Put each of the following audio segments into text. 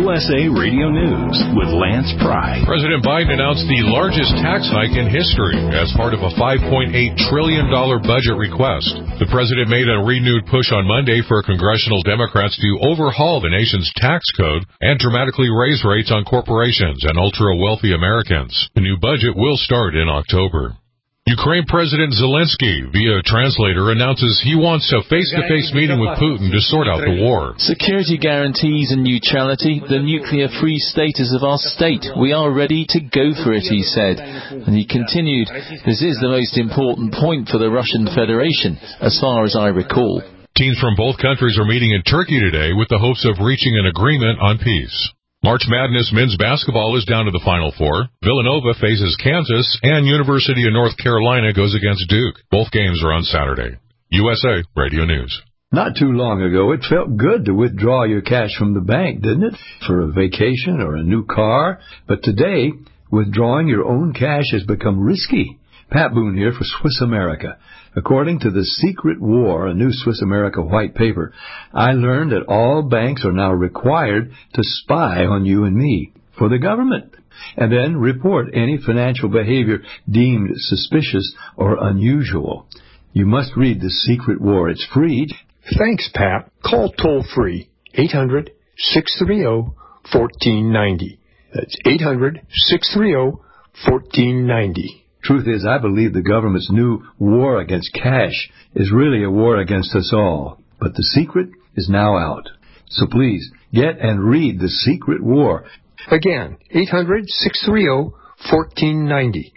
USA Radio News with Lance Pry. President Biden announced the largest tax hike in history as part of a $5.8 trillion budget request. The president made a renewed push on Monday for congressional Democrats to overhaul the nation's tax code and dramatically raise rates on corporations and ultra-wealthy Americans. The new budget will start in October. Ukraine President Zelensky, via translator, announces he wants a face-to-face meeting with Putin to sort out the war. Security guarantees and neutrality, the nuclear-free status of our state. We are ready to go for it, he said. And he continued, this is the most important point for the Russian Federation, as far as I recall. Teams from both countries are meeting in Turkey today with the hopes of reaching an agreement on peace. March Madness men's basketball is down to the Final Four. Villanova faces Kansas, and University of North Carolina goes against Duke. Both games are on Saturday. USA Radio News. Not too long ago, it felt good to withdraw your cash from the bank, didn't it? For a vacation or a new car. But today, withdrawing your own cash has become risky. Pat Boone here for Swiss America. According to The Secret War, a new Swiss America white paper, I learned that all banks are now required to spy on you and me for the government, and then report any financial behavior deemed suspicious or unusual. You must read The Secret War. It's free. Thanks, Pat. Call toll-free 800-630-1490. That's 800-630-1490. Truth is, I believe the government's new war against cash is really a war against us all. But the secret is now out. So please, get and read The Secret War. Again, 800-630-1490.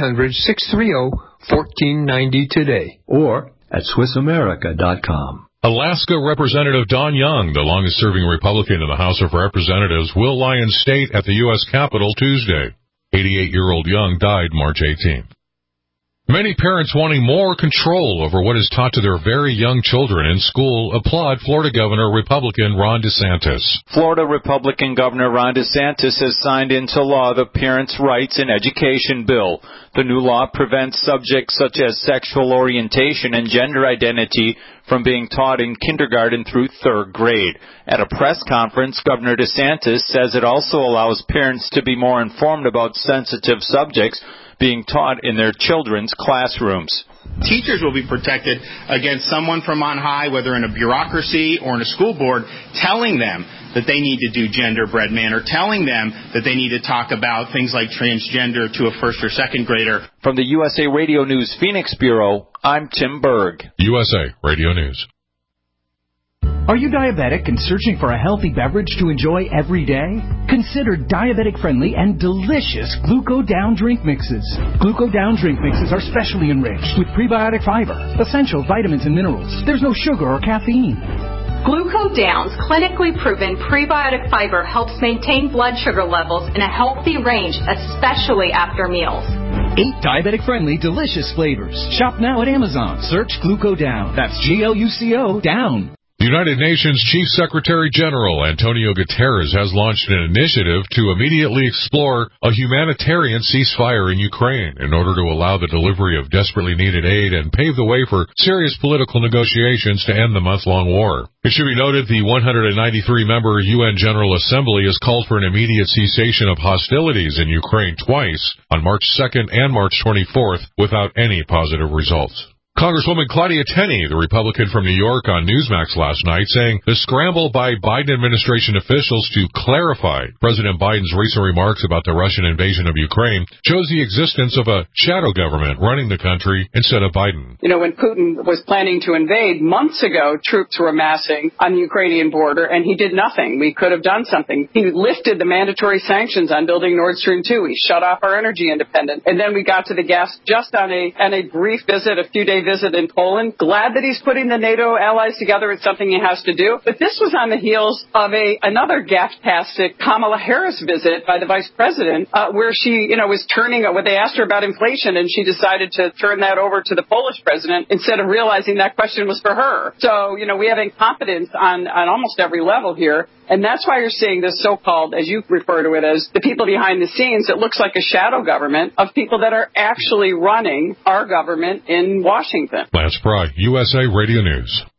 800-630-1490 today. Or at SwissAmerica.com. Alaska Representative Don Young, the longest-serving Republican in the House of Representatives, will lie in state at the U.S. Capitol Tuesday. 88-year-old Young died March 18th. Many parents wanting more control over what is taught to their very young children in school applaud Florida Governor Republican Ron DeSantis. Florida Republican Governor Ron DeSantis has signed into law the Parents' Rights in Education bill. The new law prevents subjects such as sexual orientation and gender identity from being taught in kindergarten through third grade. At a press conference, Governor DeSantis says it also allows parents to be more informed about sensitive subjects being taught in their children's classrooms. Teachers will be protected against someone from on high, whether in a bureaucracy or in a school board, telling them that they need to do gender-bred manner, telling them that they need to talk about things like transgender to a first or second grader. From the USA Radio News Phoenix Bureau, I'm Tim Berg. USA Radio News. Are you diabetic and searching for a healthy beverage to enjoy every day? Consider diabetic-friendly and delicious Gluco Down drink mixes. Gluco Down drink mixes are specially enriched with prebiotic fiber, essential vitamins and minerals. There's no sugar or caffeine. Gluco Down's clinically proven prebiotic fiber helps maintain blood sugar levels in a healthy range, especially after meals. 8 diabetic-friendly, delicious flavors. Shop now at Amazon. Search Gluco Down. That's Gluco Down. The United Nations Chief Secretary General Antonio Guterres has launched an initiative to immediately explore a humanitarian ceasefire in Ukraine in order to allow the delivery of desperately needed aid and pave the way for serious political negotiations to end the month-long war. It should be noted the 193-member UN General Assembly has called for an immediate cessation of hostilities in Ukraine twice, on March 2nd and March 24th, without any positive results. Congresswoman Claudia Tenney, the Republican from New York, on Newsmax last night, saying the scramble by Biden administration officials to clarify President Biden's recent remarks about the Russian invasion of Ukraine shows the existence of a shadow government running the country instead of Biden. You know, when Putin was planning to invade months ago, troops were amassing on the Ukrainian border, and he did nothing. We could have done something. He lifted the mandatory sanctions on building Nord Stream 2. He shut off our energy independence. And then we got to the gas just on a brief visit, a few-day visit in Poland. Glad that he's putting the NATO allies together. It's something he has to do. But this was on the heels of another gaftastic Kamala Harris visit by the vice president, where she, was turning, when they asked her about inflation, and she decided to turn that over to the Polish president instead of realizing that question was for her. So, we have incompetence on almost every level here. And that's why you're seeing this so-called, as you refer to it as, the people behind the scenes. It looks like a shadow government of people that are actually running our government in Washington. Lance Pry, USA Radio News.